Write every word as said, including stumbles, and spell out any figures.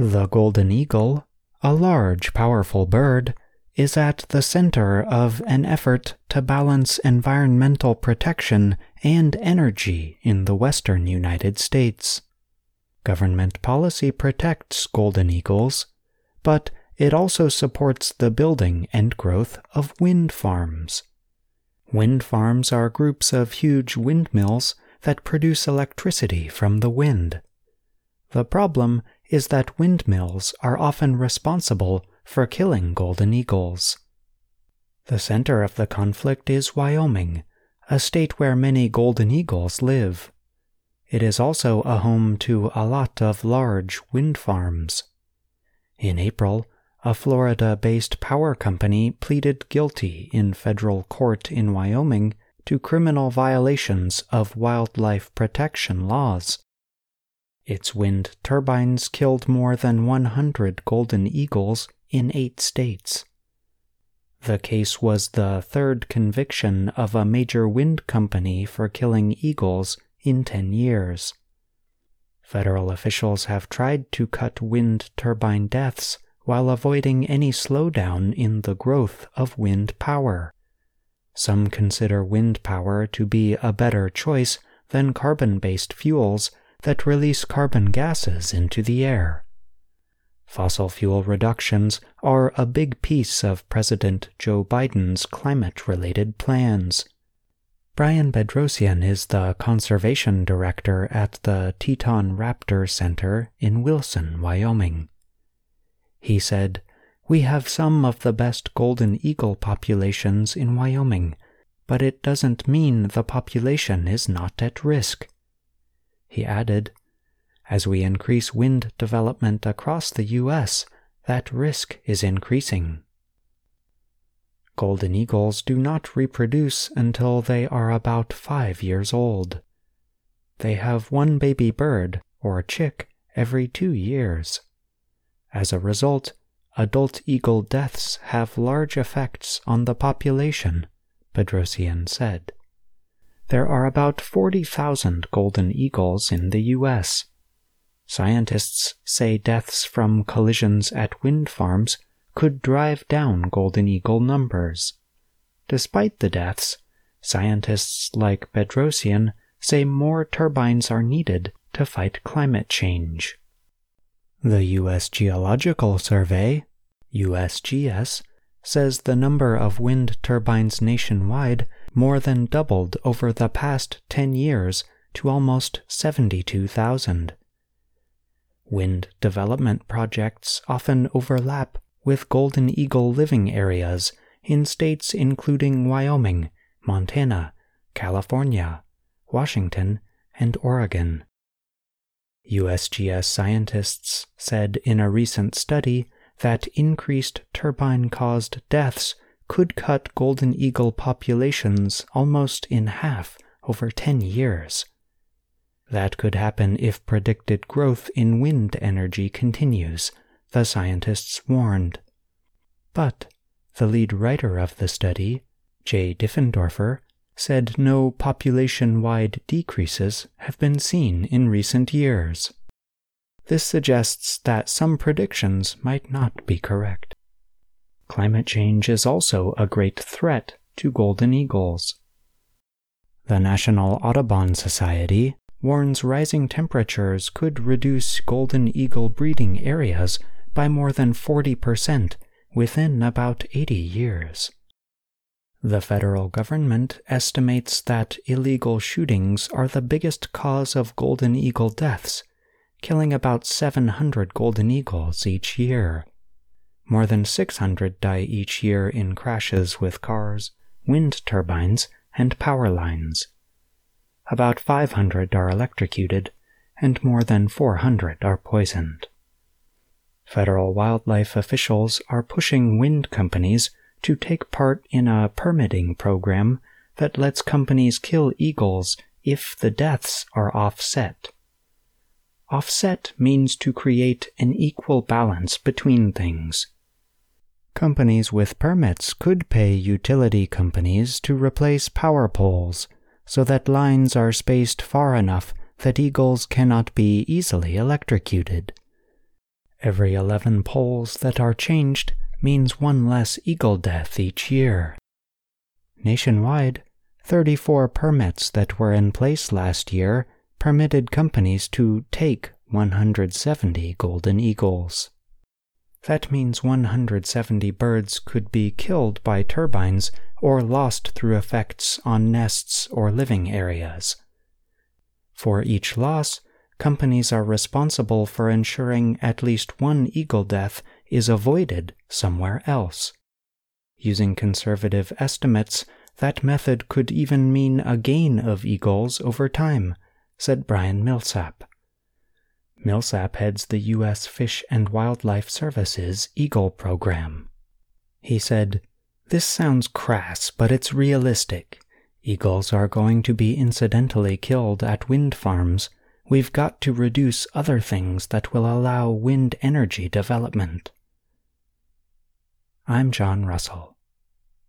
The golden eagle, a large, powerful bird, is at the center of an effort to balance environmental protection and energy in the western United States. Government policy protects golden eagles, but it also supports the building and growth of wind farms. Wind farms are groups of huge windmills that produce electricity from the wind. The problem is that windmills are often responsible for killing golden eagles. The center of the conflict is Wyoming, a state where many golden eagles live. It is also a home to a lot of large wind farms. In April, a Florida-based power company pleaded guilty in federal court in Wyoming to criminal violations of wildlife protection laws. Its wind turbines killed more than one hundred golden eagles in eight states. The case was the third conviction of a major wind company for killing eagles in ten years. Federal officials have tried to cut wind turbine deaths while avoiding any slowdown in the growth of wind power. Some consider wind power to be a better choice than carbon-based fuels that release carbon gases into the air. Fossil fuel reductions are a big piece of President Joe Biden's climate-related plans. Brian Bedrosian is the conservation director at the Teton Raptor Center in Wilson, Wyoming. He said, "We have some of the best golden eagle populations in Wyoming, but it doesn't mean the population is not at risk." He added, "As we increase wind development across the U S, that risk is increasing." Golden eagles do not reproduce until they are about five years old. They have one baby bird, or chick, every two years. As a result, adult eagle deaths have large effects on the population, Bedrosian said. There are about forty thousand golden eagles in the U S. Scientists say deaths from collisions at wind farms could drive down golden eagle numbers. Despite the deaths, scientists like Bedrosian say more turbines are needed to fight climate change. The U S Geological Survey, U S G S, says the number of wind turbines nationwide more than doubled over the past ten years to almost seventy-two thousand. Wind development projects often overlap with golden eagle living areas in states including Wyoming, Montana, California, Washington, and Oregon. U S G S scientists said in a recent study that increased turbine-caused deaths could cut golden eagle populations almost in half over ten years. That could happen if predicted growth in wind energy continues, the scientists warned. But the lead writer of the study, Jay Diffendorfer, said no population-wide decreases have been seen in recent years. This suggests that some predictions might not be correct. Climate change is also a great threat to golden eagles. The National Audubon Society warns rising temperatures could reduce golden eagle breeding areas by more than forty percent within about eighty years. The federal government estimates that illegal shootings are the biggest cause of golden eagle deaths, killing about seven hundred golden eagles each year. More than six hundred die each year in crashes with cars, wind turbines, and power lines. About five hundred are electrocuted, and more than four hundred are poisoned. Federal wildlife officials are pushing wind companies to take part in a permitting program that lets companies kill eagles if the deaths are offset. Offset means to create an equal balance between things. Companies with permits could pay utility companies to replace power poles so that lines are spaced far enough that eagles cannot be easily electrocuted. Every eleven poles that are changed means one less eagle death each year. Nationwide, thirty-four permits that were in place last year permitted companies to take one hundred seventy golden eagles. That means one hundred seventy birds could be killed by turbines or lost through effects on nests or living areas. For each loss, companies are responsible for ensuring at least one eagle death is avoided somewhere else. Using conservative estimates, that method could even mean a gain of eagles over time, said Brian Millsap. Millsap heads the U S Fish and Wildlife Service's Eagle program. He said, "This sounds crass, but it's realistic. Eagles are going to be incidentally killed at wind farms. We've got to reduce other things that will allow wind energy development." I'm John Russell.